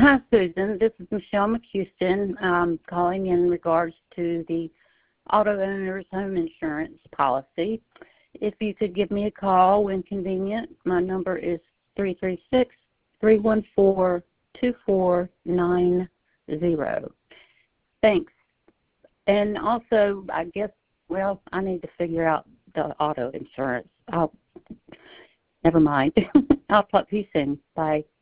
Hi, Susan. This is Michelle McHouston calling in regards to the auto owner's home insurance policy. If you could give me a call when convenient, my number is 336-314-2490. Thanks. And also, I guess, well, I need to figure out the auto insurance. Never mind. I'll talk to you soon. Bye.